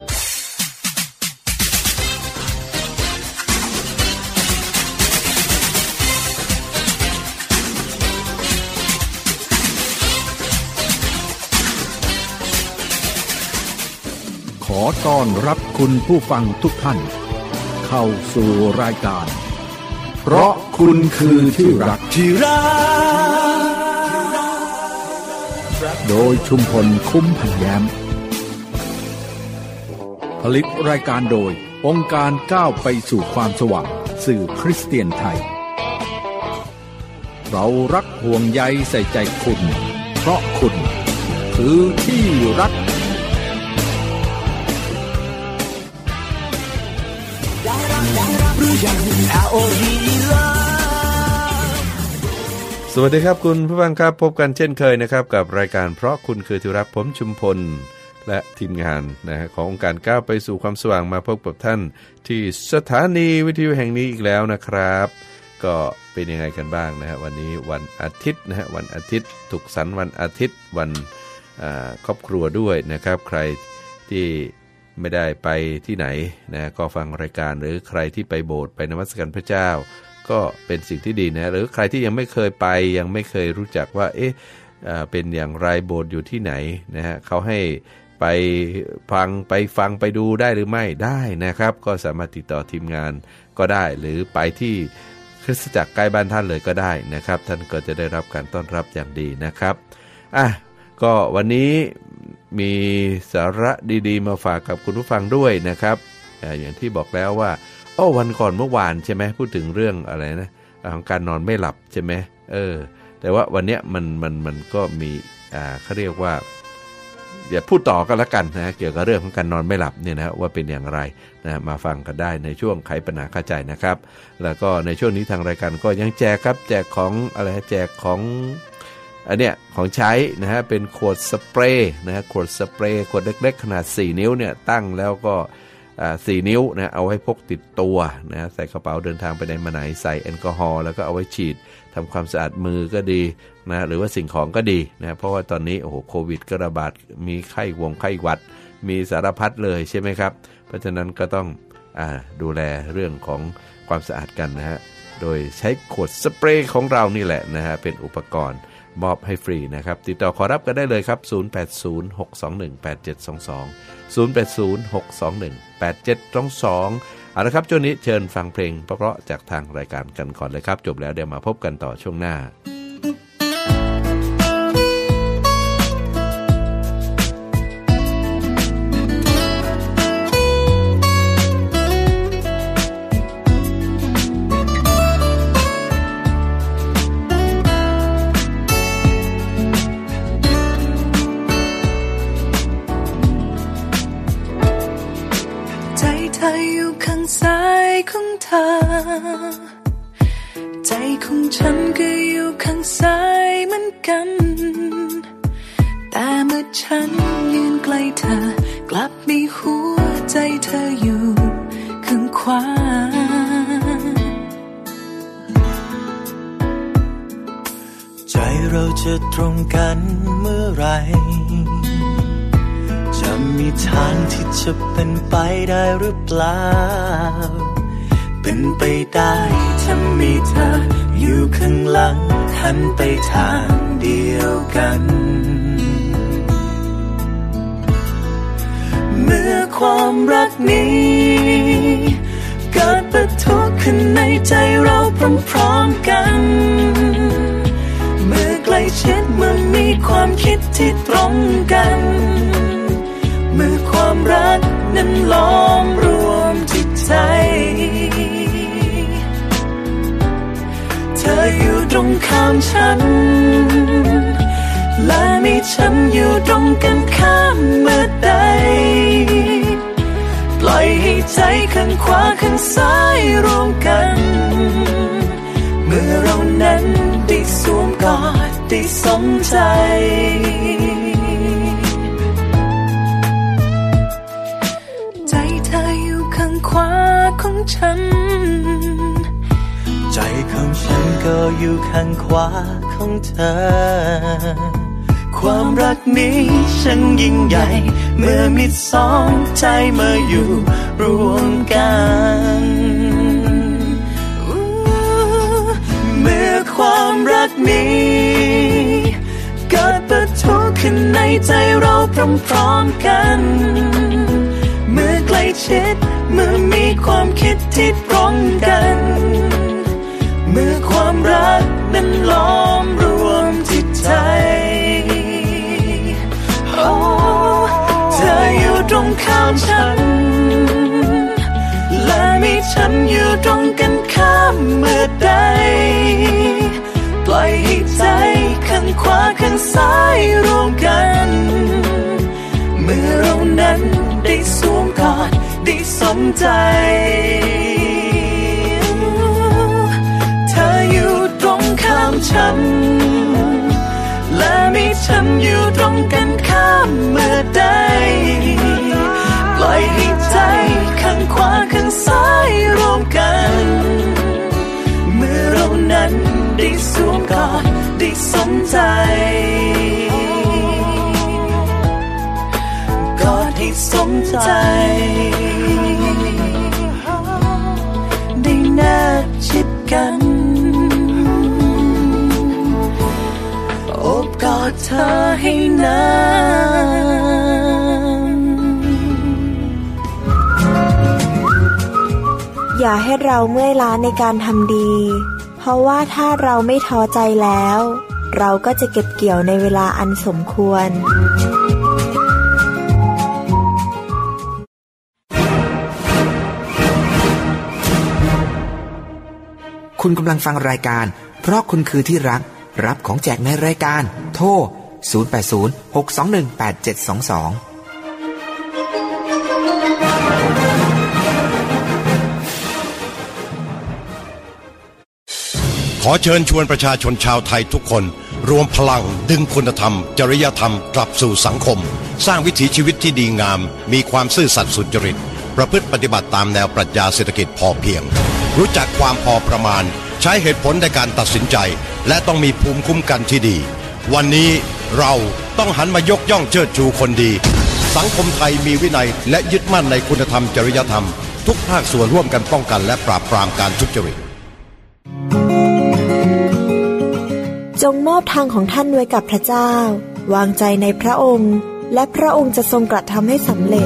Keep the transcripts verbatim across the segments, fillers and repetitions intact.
ขอต้อนรับคุณผู้ฟังทุกท่านเข้าสู่รายการเพราะคุณคือที่รักที่รักโดยชุมพลคุ้มพันแย้มผลิตรายการโดยองค์การก้าวไปสู่ความสว่างสื่อคริสเตียนไทยเรารักห่วงใยใส่ใจคุณเพราะคุณคือที่รักสวัสดีครับคุณผู้ฟังครับพบกันเช่นเคยนะครับกับรายการเพราะคุณคือที่รักผมชุมพลและทีมงานนะฮะขององค์การก้าวไปสู่ความสว่างมาพบกับท่านที่สถานีวิทยุแห่งนี้อีกแล้วนะครับก็เป็นยังไงกันบ้างนะฮะวันนี้วันอาทิตย์นะฮะวันอาทิตย์ศุกร์สันต์วันอาทิตย์วันครอบครัวด้วยนะครับใครที่ไม่ได้ไปที่ไหนนะก็ฟังรายการหรือใครที่ไปโบสถ์ไปนมัสการพระเจ้าก็เป็นสิ่งที่ดีนะหรือใครที่ยังไม่เคยไปยังไม่เคยรู้จักว่าเอ๊ะเป็นอย่างไรโบสถ์อยู่ที่ไหนนะฮะเขาให้ไปฟังไปฟังไปดูได้หรือไม่ได้นะครับก็สามารถติดต่อทีมงานก็ได้หรือไปที่คริสตจักรใกล้บ้านท่านเลยก็ได้นะครับท่านก็จะได้รับการต้อนรับอย่างดีนะครับอ่ะก็วันนี้มีสาระดีๆมาฝากกับคุณผู้ฟังด้วยนะครับอย่างที่บอกแล้วว่าโอ้วันก่อนเมื่อวานใช่ไหมพูดถึงเรื่องอะไรนะของการนอนไม่หลับใช่ไหมเออแต่ว่าวันนี้มันมันมันก็มีอ่าเขาเรียกว่าเดี๋ยวพูดต่อกันละกันนะเกี่ยวกับเรื่องของการนอนไม่หลับเนี่ยนะว่าเป็นอย่างไรนะมาฟังกันได้ในช่วงไขปัญหาคาใจนะครับแล้วก็ในช่วงนี้ทางรายการก็ยังแจกครับแจกของอะไรแจกของอันเนี้ยของใช้นะฮะเป็นขวดสเปรย์นะฮะขวดสเปรย์ขวดเล็กๆขนาดสี่นิ้วเนี่ยตั้งแล้วก็อ่าสี่นิ้วนะเอาไว้พกติดตัวนะใส่กระเป๋าเดินทางไปไหนมาไหนใส่แอลกอฮอล์แล้วก็เอาไว้ฉีดทำความสะอาดมือก็ดีนะหรือว่าสิ่งของก็ดีนะเพราะว่าตอนนี้โอ้โหโควิดก็ระบาดมีไข้วงไข้หวัดมีสารพัดเลยใช่ไหมครับเพราะฉะนั้นก็ต้องอ่าดูแลเรื่องของความสะอาดกันนะฮะโดยใช้ขวดสเปรย์ของเรานี่แหละนะฮะเป็นอุปกรณ์มอบให้ฟรีนะครับติดต่อขอรับกันได้เลยครับศูนย์ แปด ศูนย์ หก สอง หนึ่ง แปด เจ็ด สอง สอง ศูนย์ แปด ศูนย์ หก สอง หนึ่ง แปด เจ็ด สอง สองเอาละครับช่วงนี้เชิญฟังเพลงเพราะๆจากทางรายการกันก่อนเลยครับจบแล้วเดี๋ยวมาพบกันต่อช่วงหน้าซ้ายของเธอใจของฉันก็อยู่ข้างซ้ายเหมือนกันแต่เมื่อฉันยืนใกล้เธอกลับมีหัวใจเธออยู่ข้างขวาใจเราจะตรงกันเมื่อไรจะมีทางที่จะเป็นไปได้หรือเปล่าเป็นไปได้ถ้ามีเธออยู่ข้างหลังหันไปทางเดียวกันเมื่อความรักนี้เกิดปะทุขึ้นในใจเราพร้อมๆกันเมื่อใกล้ชิดเมื่อมีความคิดที่ตรงกันเมื่อความรักนั้นล้อมรวมจิตใจเธออยู่ตรงข้ามฉันและมีฉันอยู่ตรงกันข้ามเมื่อใดปล่อยให้ใจข้างขวาข้างซ้ายรวมกันเมื่อเรานั้นได้สวมกอดได้สมใจขวาของฉันใจของฉันก็อยู่ข้างขวาของเธอคความรักนี้ช่างยิ่งใหญ่เมื่อมิตรสองใจมาอยู่รวมกันเมื่อความรักนี้เกิดปะทุขึ้นในใจเราพร้อมๆกันเมื่อใกล้ชิดเมื่อมีความคิดที่ตรงกันเมื่อความรักนั้นล้อมรวมจิตใจโอ้เธออยู่ตรงข้ามฉันและมีฉันอยู่ตรงกันข้ามเมื่อใดปล่อยให้ใจข้างขวาข้างซ้ายรวมกันเมื่อเรานั้นได้สวมกอดได้สมใจเธออยู่ตรงข้ามฉันและมีฉันอยู่ตรงกันข้ามเมื่อใดปล่อยให้ใจข้างขวาข้างซ้ายรวมกันเมื่อเรานั้นได้สวมกอดได้สมใจกอดให้สมใจได้แนบชิดกันโอบกอดเธอให้นานอย่าให้เราเมื่อยล้าในการทำดีเพราะว่าถ้าเราไม่ท้อใจแล้วเราก็จะเก็บเกี่ยวในเวลาอันสมควรคุณกำลังฟังรายการเพราะคุณคือที่รักรับของแจกในรายการโทรศูนย์ แปด ศูนย์ หก สอง หนึ่ง แปด เจ็ด สอง สองขอเชิญชวนประชาชนชาวไทยทุกคนรวมพลังดึงคุณธรรมจริยธรรมกลับสู่สังคมสร้างวิถีชีวิตที่ดีงามมีความซื่อสัตย์สุจริตประพฤติปฏิบัติตามแนวปรัชญาเศรษฐกิจพอเพียงรู้จักความพอประมาณใช้เหตุผลในการตัดสินใจและต้องมีภูมิคุ้มกันที่ดีวันนี้เราต้องหันมายกย่องเชิดชูคนดีสังคมไทยมีวินัยและยึดมั่นในคุณธรรมจริยธรรมทุกภาคส่วนร่วมกันป้องกันและปราบปรามการทุจริตจงมอบทางของท่านไว้กับพระเจ้าวางใจในพระองค์และพระองค์จะทรงกระทำให้สำเร็จ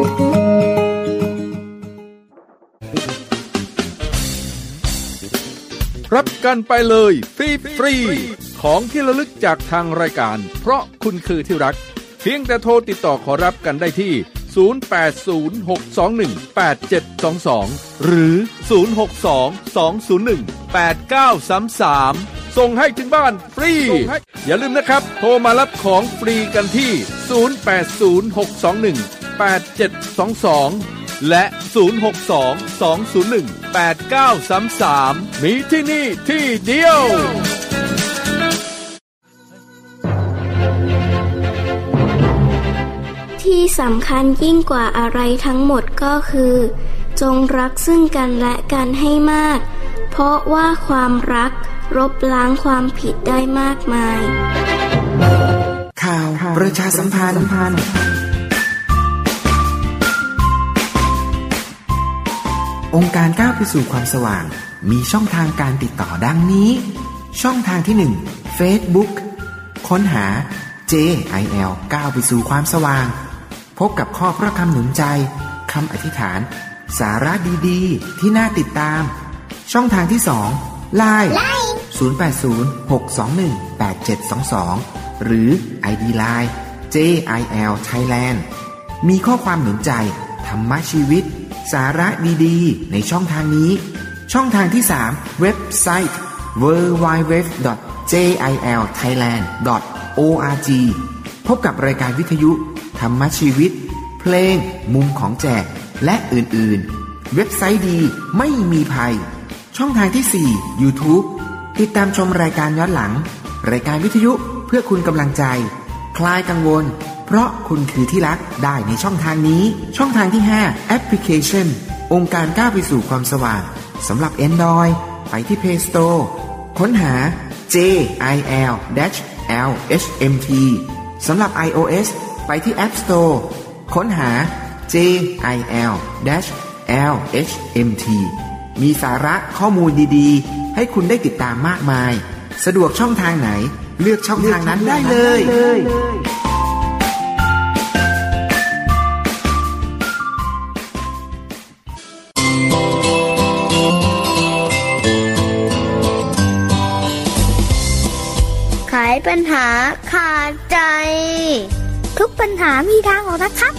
รับกันไปเลยฟรีฟรีของที่ระลึกจากทางรายการเพราะคุณคือที่รักเพียงแต่โทรติดต่อขอรับกันได้ที่ศูนย์ แปด ศูนย์ หก สอง หนึ่ง แปด เจ็ด สอง สองหรือศูนย์ หก สอง สอง ศูนย์ หนึ่ง แปด เก้า สาม สามส่งให้ถึงบ้านฟรีอย่าลืมนะครับโทรมารับของฟรีกันที่ศูนย์ แปด ศูนย์ หก สอง หนึ่ง แปด เจ็ด สอง สองและศูนย์ หก สอง สอง ศูนย์ หนึ่ง แปด เก้า สาม สามมีที่นี่ที่เดียวที่สำคัญยิ่งกว่าอะไรทั้งหมดก็คือจงรักซึ่งกันและกันให้มากเพราะว่าความรักลบล้างความผิดได้มากมายข่าวประชาสัมพันธ์องค์การก้าวไปสู่ความสว่างมีช่องทางการติดต่อดังนี้ช่องทางที่หนึ่ง Facebook ค้นหา เจ ไอ แอล ก้าวไปสู่ความสว่างพบกับข้อพระคำหนุนใจคำอธิษฐานสาระดีๆที่น่าติดตามช่องทางที่สอง ไลน์ ศูนย์ แปด ศูนย์ หก สอง หนึ่ง แปด เจ็ด สอง สองหรือ ไอ ดี ไลน์ เจ ไอ แอล Thailand มีข้อความหนุนใจธรรมชีวิตสาระดีๆในช่องทางนี้ช่องทางที่สามเว็บไซต์ ดับเบิลยู ดับเบิลยู ดับเบิลยู ดอท เจ ไอ แอล ไทยแลนด์ ดอท โอ อาร์ จี พบกับรายการวิทยุธรรมชีวิตเพลงมุมของแจกและอื่นๆเว็บไซต์ดีไม่มีภัยช่องทางที่สี่ YouTube ติดตามชมรายการย้อนหลังรายการวิทยุเพื่อคุณกำลังใจคลายกังวลเพราะคุณคือที่รักได้ในช่องทางนี้ช่องทางที่ห้าแอปพลิเคชันองค์การก้าวไปสู่ความสว่างสำหรับ Android ไปที่ Play Store ค้นหา เจ ไอ แอล แอล เอช เอ็ม ทีสำหรับ iOS ไปที่ App Store ค้นหา เจ ไอ แอล แอล เอช เอ็ม ที มีสาระข้อมูลดีๆให้คุณได้ติดตามมากมายสะดวกช่องทางไหนเลือกช่องทางนั้นได้เลยไขปัญหาขาดใจทุกปัญหามีทางออกนะครับ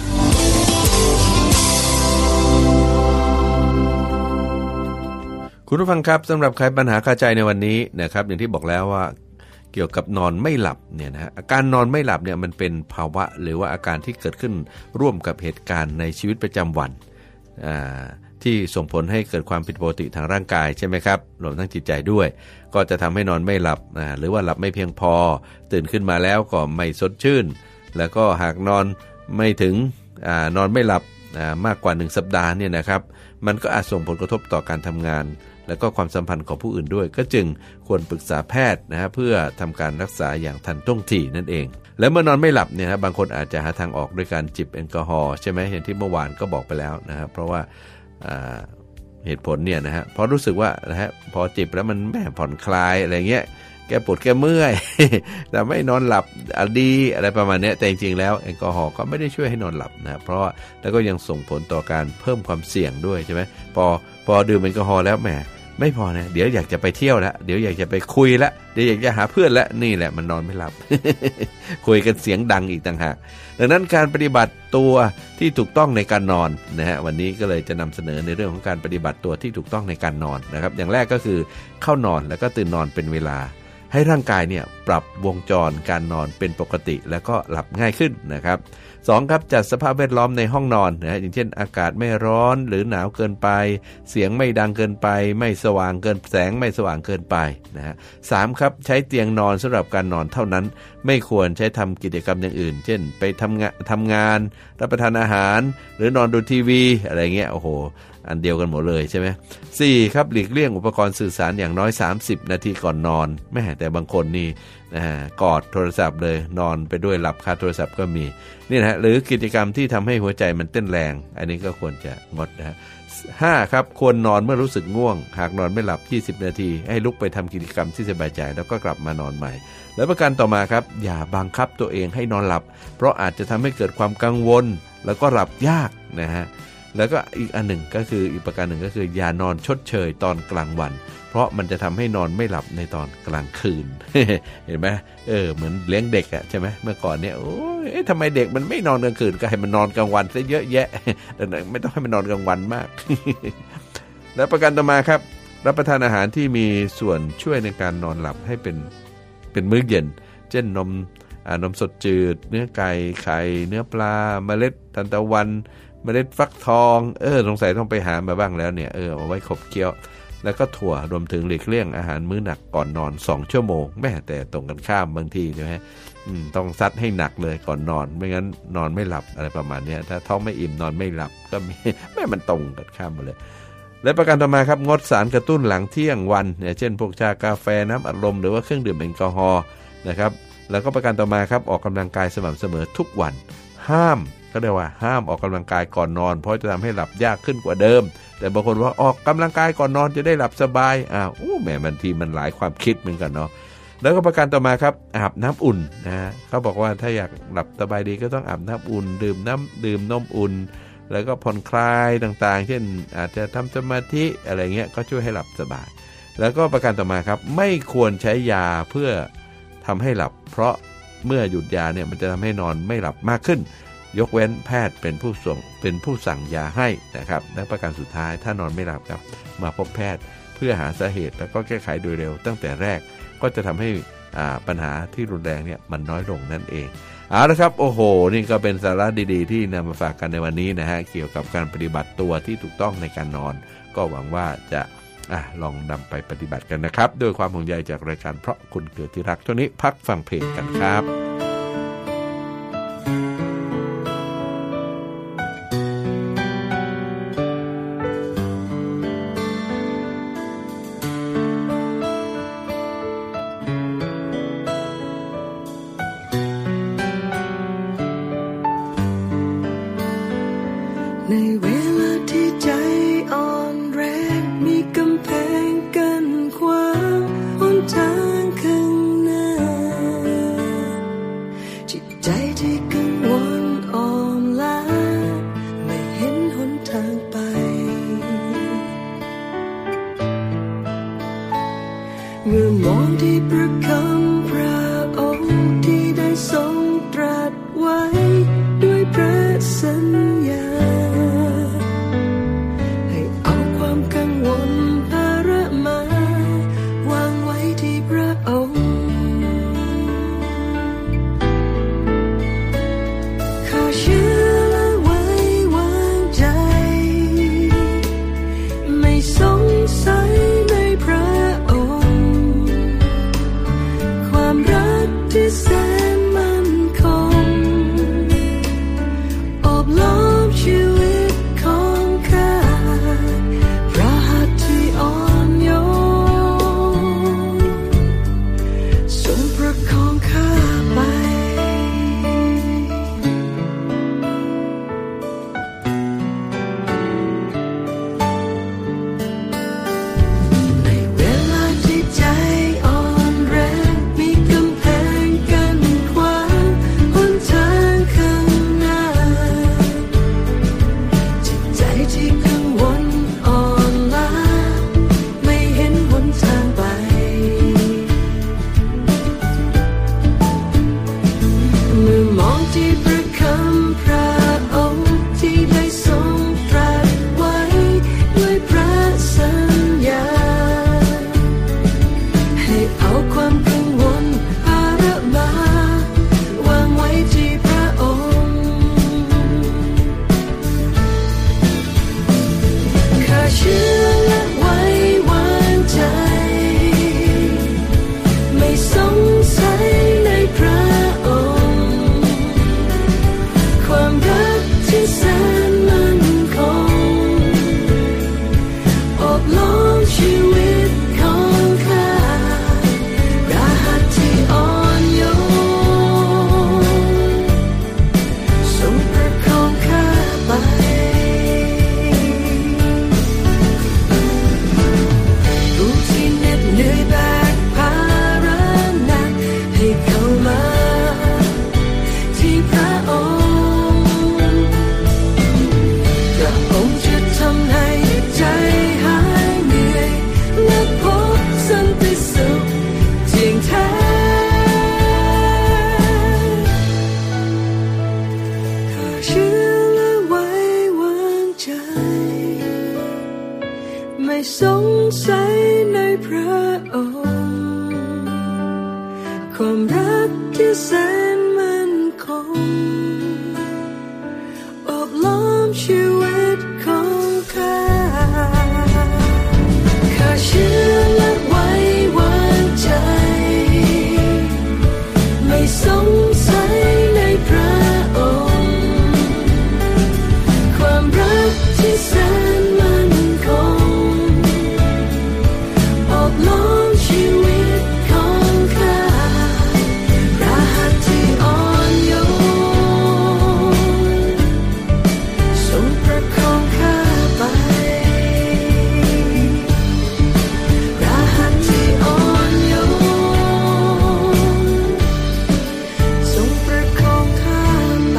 คุณผู้ฟังครับสำหรับไขปัญหาคาใจในวันนี้นะครับอย่างที่บอกแล้วว่าเกี่ยวกับนอนไม่หลับเนี่ยนะฮะอาการนอนไม่หลับเนี่ยมันเป็นภาวะหรือว่าอาการที่เกิดขึ้นร่วมกับเหตุการณ์ในชีวิตประจำวันที่ส่งผลให้เกิดความผิดปกติทางร่างกายใช่ไหมครับรวมทั้งจิตใจด้วยก็จะทำให้นอนไม่หลับหรือว่าหลับไม่เพียงพอตื่นขึ้นมาแล้วก็ไม่สดชื่นแล้วก็หากนอนไม่ถึงนอนไม่หลับมากกว่าหนึ่งสัปดาห์เนี่ยนะครับมันก็อาจส่งผลกระทบต่อการทำงานและก็ความสัมพันธ์ของผู้อื่นด้วยก็จึงควรปรึกษาแพทย์นะฮะเพื่อทำการรักษาอย่างทันท่วงทีนั่นเองและเมื่อนอนไม่หลับเนี่ยนะบางคนอาจจะหาทางออกด้วยการจิบแอลกอฮอล์ใช่ไหมอย่างที่เมื่อวานก็บอกไปแล้วนะครับเพราะว่าเหตุผลเนี่ยนะฮะพอรู้สึกว่านะฮะพอจิบแล้วมันแม่ผ่อนคลายอะไรเงี้ยแกปวดแกเมื่อย แต่ไม่นอนหลับดีอะไรประมาณนี้แต่จริงๆแล้วแอลกอฮอล์ก็ไม่ได้ช่วยให้นอนหลับนะเพราะแล้วก็ยังส่งผลต่อการเพิ่มความเสี่ยงด้วยใช่ไหมพอพอดื่มแอลกอฮอล์แล้วแหมไม่พอนะเดี๋ยวอยากจะไปเที่ยวแล้วเดี๋ยวอยากจะไปคุยแล้วเดี๋ยวอยากจะหาเพื่อนแล้วนี่แหละมันนอนไม่หลับ คุยกันเสียงดังอีกต่างหากดังนั้นการปฏิบัติตัวที่ถูกต้องในการนอนนะฮะวันนี้ก็เลยจะนำเสนอในเรื่องของการปฏิบัติตัวที่ถูกต้องในการนอนนะครับอย่างแรกก็คือเข้านอนแล้วก็ตื่นนอนเป็นเวลาให้ร่างกายเนี่ยปรับวงจรการนอนเป็นปกติแล้วก็หลับง่ายขึ้นนะครับสองครับจัดสภาพแวดล้อมในห้องนอนนะอย่างเช่นอากาศไม่ร้อนหรือหนาวเกินไปเสียงไม่ดังเกินไปไม่สว่างเกินแสงไม่สว่างเกินไปนะฮะสามครับใช้เตียงนอนสำหรับการนอนเท่านั้นไม่ควรใช้ทำกิจกรรมอย่างอื่นเช่นไปทำงานทำงานรับประทานอาหารหรือนอนดูทีวีอะไรเงี้ยโอ้โหอันเดียวกันหมดเลยใช่ไหมสี่ครับหลีกเลี่ยงอุปกรณ์สื่อสารอย่างน้อยสามสิบนาทีก่อนนอนแม่แต่บางคนนี่นะฮะกอดโทรศัพท์เลยนอนไปด้วยหลับคาโทรศัพท์ก็มีนี่นะฮะหรือกิจกรรมที่ทำให้หัวใจมันเต้นแรงอันนี้ก็ควรจะงดนะฮะห้าครับควรนอนเมื่อรู้สึกง่วงหากนอนไม่หลับยี่สิบนาทีให้ลุกไปทำกิจกรรมที่สบายใจแล้วก็กลับมานอนใหม่และประการต่อมาครับอย่าบังคับตัวเองให้นอนหลับเพราะอาจจะทำให้เกิดความกังวลแล้วก็หลับยากนะฮะแล้วก็อีกอันหนึ่งก็คืออีกประการหนึ่งก็คืออย่านอนชดเชยตอนกลางวันเพราะมันจะทำให้นอนไม่หลับในตอนกลางคืน เห็นไหมเออเหมือนเลี้ยงเด็กอะใช่ไหมเมื่อก่อนเนี่ยโอ้ยทำไมเด็กมันไม่นอนกลางคืนก็ให้มันนอนกลางวันซะเยอะแยะ แต่ไม่ต้องให้มันนอนกลางวันมาก แล้วประการต่อมาครับรับประทานอาหารที่มีส่วนช่วยในการนอนหลับให้เป็นเป็นมื้อเย็นเช่นนมนมสดจืดเนื้อไก่ไข่เนื้อปลาเมล็ดทานตะวันเมล็ดฟักทองเออสงสัยต้องไปหามาบ้างแล้วเนี่ยเออเอาไว้ขบเคี้ยวแล้วก็ถั่วรวมถึงหลีกเลี่ยงอาหารมื้อหนักก่อนนอนสองชั่วโมงแม่แต่ตรงกันข้ามบางทีใช่ไหมอืมต้องซัดให้หนักเลยก่อนนอนไม่งั้นนอนไม่หลับอะไรประมาณนี้ถ้าท้องไม่อิ่มนอนไม่หลับก็มีแม่มันตรงกันข้ามมาเลยและประการต่อมาครับงดสารกระตุ้นหลังเที่ยงวันเนี่ยเช่นพวกชากาแฟน้ำอัดลมหรือว่าเครื่องดื่มแอลกอฮอล์นะครับแล้วก็ประการต่อมาครับออกกำลังกายสม่ำเสมอทุกวันห้ามก็เรียกว่าห้ามออกกำลังกายก่อนนอนเพราะจะทำให้หลับยากขึ้นกว่าเดิมแต่บางคนว่าออกกำลังกายก่อนนอนจะได้หลับสบายอ้าวโอ้แหมบางทีมันหลายความคิดเหมือนกันเนาะแล้วก็ประการต่อมาครับอาบน้ำอุ่นนะฮะเขาบอกว่าถ้าอยากหลับสบายดีก็ต้องอาบน้ำอุ่นดื่มน้ำดื่มนมอุ่นแล้วก็ผ่อนคลายต่างๆเช่นอาจจะทำสมาธิอะไรเงี้ยก็ช่วยให้หลับสบายแล้วก็ประการต่อมาครับไม่ควรใช้ยาเพื่อทำให้หลับเพราะเมื่อหยุดยาเนี่ยมันจะทำให้นอนไม่หลับมากขึ้นยกเว้นแพทย์เป็นผู้ส่งเป็นผู้สั่งยาให้นะครับและประการสุดท้ายถ้านอนไม่หลับครับมาพบแพทย์เพื่อหาสาเหตุแล้วก็แก้ไขโดยเร็วตั้งแต่แรกก็จะทำให้ปัญหาที่รุนแรงเนี่ยมันน้อยลงนั่นเองเอาละครับโอ้โหนี่ก็เป็นสาระดีๆที่นำมาฝากกันในวันนี้นะฮะเกี่ยวกับการปฏิบัติตัวที่ถูกต้องในการนอนก็หวังว่าจะอ่ะลองนำไปปฏิบัติกันนะครับด้วยความห่วงใยจากรายการเพราะคุณเกิดที่รักช่วงนี้พักฟังเพลงกันครับในเวลาที่ใจอ่อนแรงมีกำแพงกั้นขวางหนทางข้างหน้าจิตใจที่กังวลอ่อนล้าไม่เห็นหนทางไปเมื่อมองที่ประคำพระองค์ที่ได้ทรงตรัสไว้ด้วยพระสัญญาให้เอาความกังวลภาระมาวางไว้ที่พระองค์ข้าเชื่อและไว้วางใจไม่สงสัยในพระองค์ความรักที่แสนมั่นคงโอบล้อมชีวิตของข้าพระหัตถ์ที่อ่อนโยนทรงประคองข้าไปในเวลาที่ใจอ่อนแรงมีกำแพงกั้นขวางหนทางข้างหน้าจิตใจที่กังวลอ่อนล้าไม่เห็นหนทางไปเมื่อมองที่ประคำพระองค์ที่ได้ทรงตรัสไว้ด้วยพระสัญญาให้เอาความกังวลภาระมาวางไว้ที่พระองค์ข้าเชื่อและไว้วางใจไม่สงสัยในพระองค์ความรักที่แสนมั่นคงโอบล้อมชีวิตของข้าพระหัตถ์ที่อ่อนโยนทรงประคองข้าไปผู้ที่เหน็ดเหนื่อยแบกภาระหนักให้เข้ามาที่พระองค์พระองค์จะทำให้ใจหายเหนื่อยและพบสันติสุขเที่ยงแท้ข้าเชื่อและไว้วางใจไม่สงสัยในพระองค์ความรักที่แสนมั่นคงโอบล้อมชีวิตของข้าข้าเชื่อและไว้วางใจไม่สงสัยในพระองค์ความรักที่แสนมั่นคงโอบล้อมชีวิตของข้าพระหัตถ์ที่อ่อนโยนทรงประคองข้าไปพระหัตถ์ที่อ่อนโยนทรงประคองข้าไป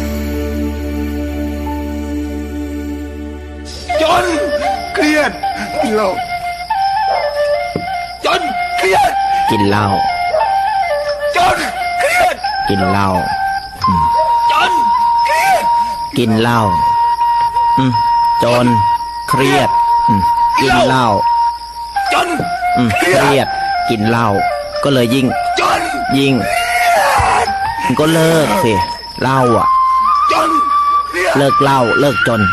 จนเครียดกินเหล้าจนเครียดกินเหล้าจนเครียดกินเหล้าอืมจนเครียดกินเหล้าอืมจนเครียดอืมกินเหล้าจนอืมเครียดกินเหล้าก็เลยยิ่งจนยิ่งมันก็เลิกสิเหล้าอ่ะจนเครียดเลิกเหล้าเลิกจน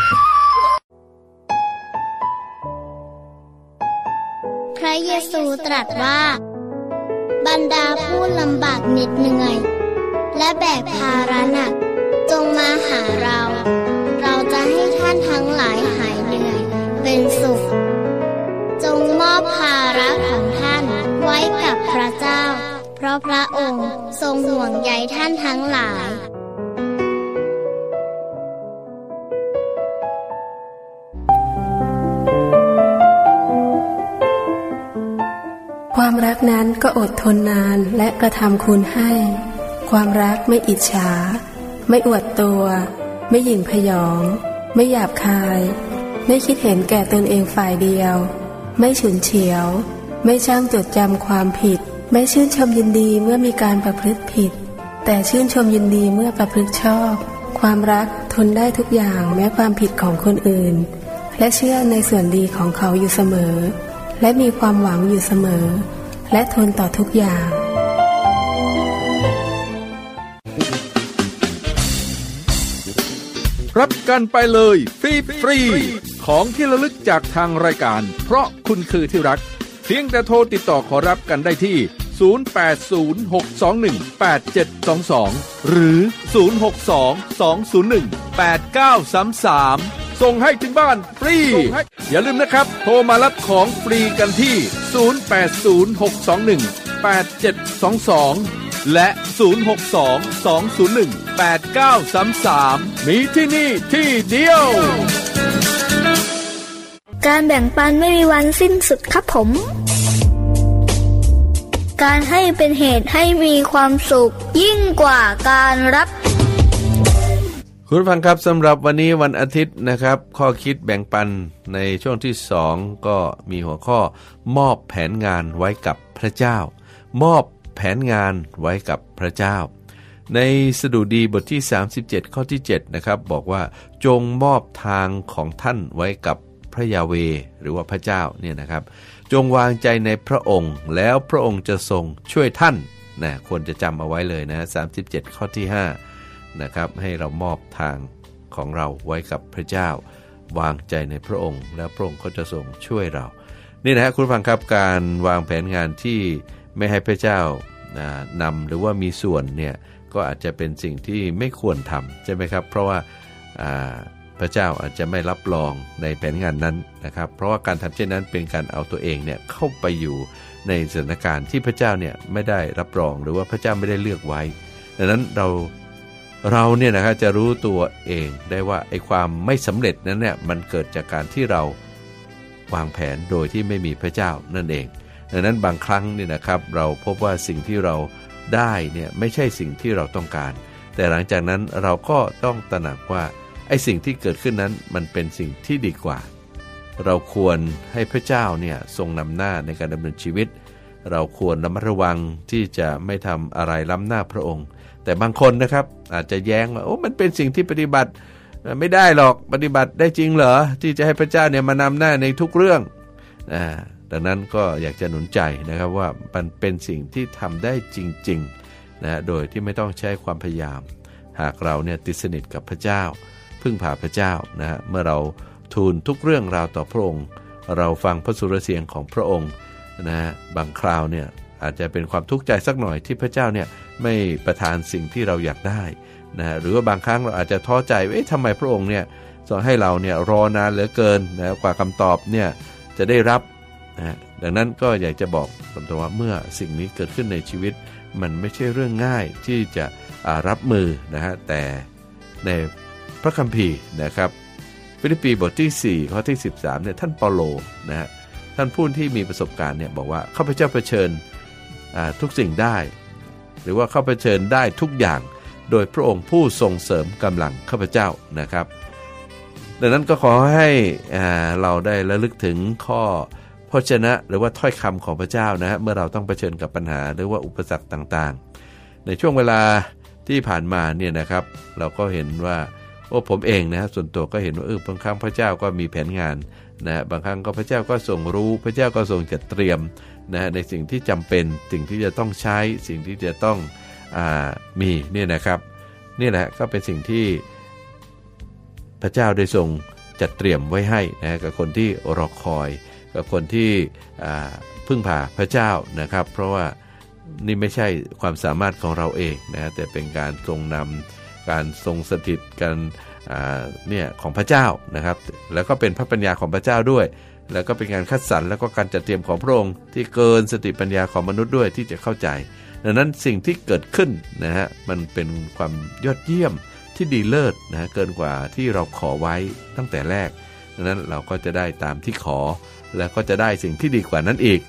พระเยซูตรัสว่าบรรดาผู้ลำบากเหน็ดเหนื่อยและแบกภาระหนักจงมาหาเรา เราจะให้ท่านทั้งหลายหายเหนื่อยเป็นสุข จงมอบภาระของท่านไว้กับพระเจ้า เพราะพระองค์ทรงห่วงใยท่านทั้งหลายความรักนั้นก็อดทนนานและกระทำคุณให้ความรักไม่อิจฉาไม่อวดตัวไม่หยิ่งพยองไม่หยาบคายไม่คิดเห็นแก่ตนเองฝ่ายเดียวไม่ฉุนเฉียวไม่ช่างจดจำความผิดไม่ชื่นชมยินดีเมื่อมีการประพฤติผิดแต่ชื่นชมยินดีเมื่อประพฤติชอบความรักทนได้ทุกอย่างแม้ความผิดของคนอื่นและเชื่อในส่วนดีของเขาอยู่เสมอและมีความหวังอยู่เสมอและทนต่อทุกอย่างรับกันไปเลยฟรีฟรีของที่ระลึกจากทางรายการเพราะคุณคือที่รักเพียงแต่โทรติดต่อขอรับกันได้ที่ศูนย์ แปด ศูนย์ หก สอง หนึ่ง แปด เจ็ด สอง สองหรือศูนย์ หก สอง สอง ศูนย์ หนึ่ง แปด เก้า สาม สามส่งให้ถึงบ้านฟรีอย่าลืมนะครับโทรมารับของฟรีกันที่ศูนย์ แปด ศูนย์ หก สอง หนึ่ง แปด เจ็ด สอง สองและศูนย์ หก สอง สอง ศูนย์ หนึ่ง แปด เก้า สาม สามมีที่นี่ที่เดียวการแบ่งปันไม่มีวันสิ้นสุดครับผมการให้เป็นเหตุให้มีความสุขยิ่งกว่าการรับคุณผู้ฟังครับสำหรับวันนี้วันอาทิตย์นะครับข้อคิดแบ่งปันในช่วงที่สองก็มีหัวข้อมอบแผนงานไว้กับพระเจ้ามอบแผนงานไว้กับพระเจ้าในสดุดีบทที่สามสิบเจ็ดข้อที่เจ็ดนะครับบอกว่าจงมอบทางของท่านไว้กับพระยาเวห์หรือว่าพระเจ้าเนี่ยนะครับจงวางใจในพระองค์แล้วพระองค์จะทรงช่วยท่านนะควรจะจำเอาไว้เลยนะสามสิบเจ็ดข้อที่ห้านะครับให้เรามอบทางของเราไว้กับพระเจ้าวางใจในพระองค์แล้วพระองค์ก็จะทรงช่วยเรานี่นะฮะคุณฟังครับการวางแผนงานที่ไม่ให้พระเจ้านำหรือว่ามีส่วนเนี่ยก็อาจจะเป็นสิ่งที่ไม่ควรทำใช่ไหมครับเพราะว่าพระเจ้าอาจจะไม่รับรองในแผนงานนั้นนะครับเพราะว่าการทำเช่นนั้นเป็นการเอาตัวเองเนี่ยเข้าไปอยู่ในสถานการณ์ที่พระเจ้าเนี่ยไม่ได้รับรองหรือว่าพระเจ้าไม่ได้เลือกไว้ดังนั้นเราเราเนี่ยนะครับจะรู้ตัวเองได้ว่าไอ้ความไม่สำเร็จนั้นเนี่ยมันเกิดจากการที่เราวางแผนโดยที่ไม่มีพระเจ้านั่นเองดังนั้นบางครั้งเนี่ยนะครับเราพบว่าสิ่งที่เราได้เนี่ยไม่ใช่สิ่งที่เราต้องการแต่หลังจากนั้นเราก็ต้องตระหนักว่าไอ้สิ่งที่เกิดขึ้นนั้นมันเป็นสิ่งที่ดีกว่าเราควรให้พระเจ้าเนี่ยทรงนำหน้าในการดำเนินชีวิตเราควรระมัดระวังที่จะไม่ทำอะไรล้ำหน้าพระองค์แต่บางคนนะครับอาจจะแย้งว่าโอ้มันเป็นสิ่งที่ปฏิบัติไม่ได้หรอกปฏิบัติได้จริงเหรอที่จะให้พระเจ้าเนี่ยมานำหน้าในทุกเรื่องอ่าดังนั้นก็อยากจะหนุนใจนะครับว่ามันเป็นสิ่งที่ทำได้จริงๆนะโดยที่ไม่ต้องใช้ความพยายามหากเราเนี่ยติดสนิทกับพระเจ้าพึ่งพาพระเจ้านะเมื่อเราทูลทุกเรื่องราวต่อพระองค์เราฟังพระสุรเสียงของพระองค์นะบางคราวเนี่ยอาจจะเป็นความทุกข์ใจสักหน่อยที่พระเจ้าเนี่ยไม่ประทานสิ่งที่เราอยากได้นะหรือว่าบางครั้งเราอาจจะท้อใจเอ๊ะทำไมพระองค์เนี่ยสอนให้เราเนี่ยรอนานเหลือเกินนะกว่าคำตอบเนี่ยจะได้รับนะดังนั้นก็อยากจะบอกกับตัวว่าเมื่อสิ่งนี้เกิดขึ้นในชีวิตมันไม่ใช่เรื่องง่ายที่จะรับมือนะฮะแต่ในพระคัมภีร์นะครับฟิลิปปีบทที่สี่ข้อที่สิบสามเนี่ยท่านเปาโลนะฮะท่านผู้ที่มีประสบการณ์เนี่ยบอกว่าข้าพเจ้าเผชิญทุกสิ่งได้หรือว่าข้าพเผชิญได้ทุกอย่างโดยพระองค์ผู้ทรงเสริมกำลังข้าพเจ้านะครับดังนั้นก็ขอให้เราได้ระลึกถึงข้อพระชนะหรือว่าถ้อยคำของพระเจ้านะฮะเมื่อเราต้องเผชิญกับปัญหาหรือว่าอุปสรรคต่างๆในช่วงเวลาที่ผ่านมาเนี่ยนะครับเราก็เห็นว่าโอ้ผมเองนะส่วนตัวก็เห็นว่าเออบางครั้งพระเจ้าก็มีแผนงานนะบางครั้งก็พระเจ้าก็ทรงรู้พระเจ้าก็ทรงจัดเตรียมนะในสิ่งที่จำเป็นสิ่งที่จะต้องใช้สิ่งที่จะต้องอ่ามีเนี่ยนะครับนี่แหละก็เป็นสิ่งที่พระเจ้าได้ทรงจัดเตรียมไว้ให้นะกับคนที่รอคอยกับคนที่พึ่งพาพระเจ้านะครับเพราะว่านี่ไม่ใช่ความสามารถของเราเองนะแต่เป็นการทรงนำการทรงสถิตกันเนี่ยของพระเจ้านะครับแล้วก็เป็นพระปัญญาของพระเจ้าด้วยแล้วก็เป็นการคัดสรรแล้วก็การจัดเตรียมของพระองค์ที่เกินสติปัญญาของมนุษย์ด้วยที่จะเข้าใจดังนั้นสิ่งที่เกิดขึ้นนะฮะมันเป็นความยอดเยี่ยมที่ดีเลิศนะเกินกว่าที่เราขอไว้ตั้งแต่แรกดังนั้นเราก็จะได้ตามที่ขอแล้วก็จะได้สิ่งที่ดีกว่านั้นอีก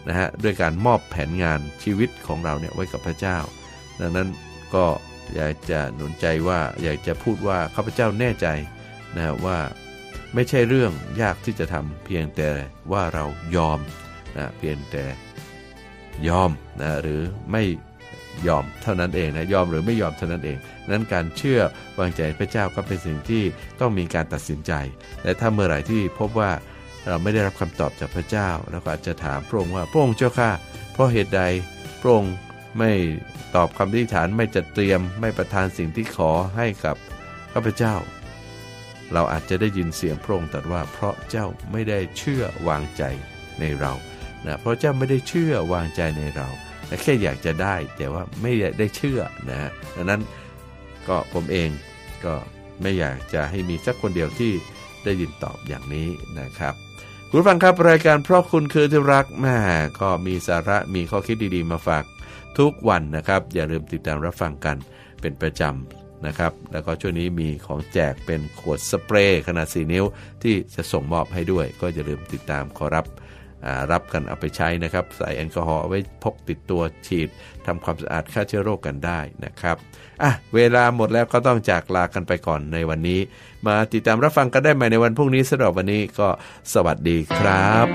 นะฮะด้วยการมอบแผนงานชีวิตของเราเนี่ยไว้กับพระเจ้าดังนั้นก็อยากจะหนุนใจว่าอยากจะพูดว่าข้าพเจ้าแน่ใจนะว่าไม่ใช่เรื่องยากที่จะทำเพียงแต่ว่าเรายอมนะเพียงแต่ยอมนะหรือไม่ยอมเท่านั้นเองนะยอมหรือไม่ยอมเท่านั้นเองนั้นการเชื่อวางใจพระเจ้าก็เป็นสิ่งที่ต้องมีการตัดสินใจและถ้าเมื่อไหร่ที่พบว่าเราไม่ได้รับคำตอบจากพระเจ้าเราก็อาจจะถามพระองค์ว่าพระองค์เจ้าข้าเพราะเหตุใดพระองค์ไม่ตอบคำอธิษฐานไม่จัดเตรียมไม่ประทานสิ่งที่ขอให้กับข้าพเจ้าเราอาจจะได้ยินเสียงพระองค์ตรัสว่าเพราะเจ้าไม่ได้เชื่อวางใจในเรานะเพราะเจ้าไม่ได้เชื่อวางใจในเราแค่อยากจะได้แต่ว่าไม่ได้เชื่อนะฮะดังนั้นก็ผมเองก็ไม่อยากจะให้มีสักคนเดียวที่ได้ยินตอบอย่างนี้นะครับคุณฟังครับรายการเพราะคุณคือที่รักแม่ก็มีสาระมีข้อคิดดีๆมาฝากทุกวันนะครับอย่าลืมติดตามรับฟังกันเป็นประจำนะครับแล้วก็ช่วงนี้มีของแจกเป็นขวดสเปรย์ขนาดสี่นิ้วที่จะส่งมอบให้ด้วยก็อย่าลืมติดตามขอรับรับกันเอาไปใช้นะครับใส่แอลกอฮอล์เอาไว้พกติดตัวฉีดทำความสะอาดฆ่าเชื้อโรคกันได้นะครับอ่ะเวลาหมดแล้วก็ต้องจากลากันไปก่อนในวันนี้มาติดตามรับฟังกันได้ใหม่ในวันพรุ่งนี้สำหรับวันนี้ก็สวัสดีครับ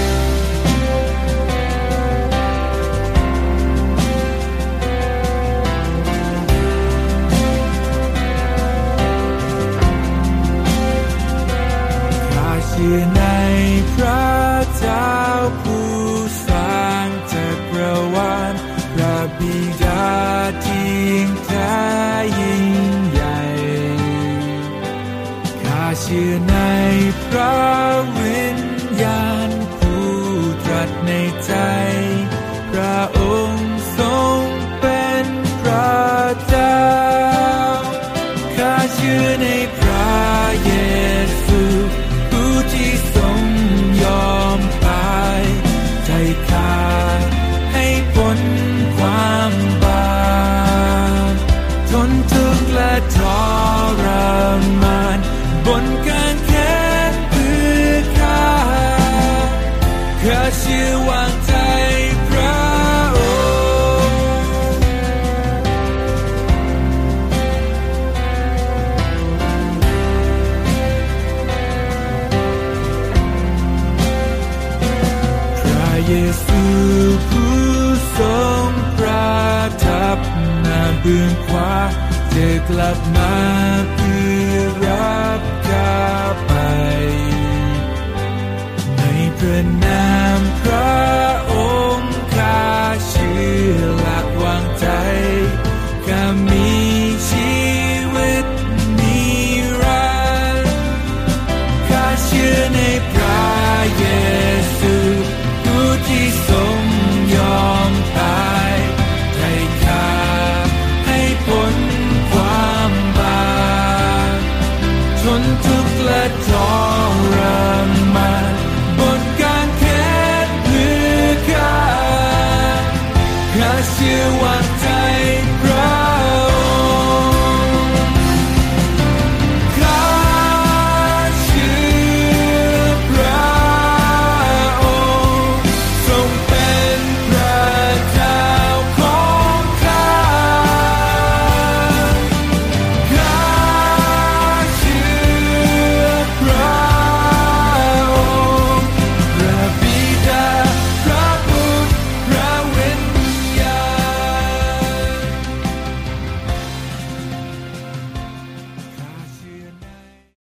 เชื่อในพระเจ้าผู้สร้างจักรวาลพระบิดาที่ยิ่งแท้ยิ่งใหญ่ข้าเชื่อในพระวิญญาณผู้ตรัสในใจพระองค์ทรงเป็นพระเจ้าข้าเชื่อในพระเยซูที่ทรงยอมตายใจข้าให้พ้นความบาปทนทุกข์และทรมานบนกางเขนเพื่อข้าข้าเชื่อวางใจพระองค์เยซูผู้ทรงประทับณเบื้องขวาจะกลับมาเพื่อรับข้าไปในพระนามพระองค์ข้าเชื่อและวางใจข้ามีชีวิตนิรันดร์ข้าเชื่อในพระเยซูที่ทรงยอมตายให้ข้าให้พ้นความบาปทนทุกข์และทร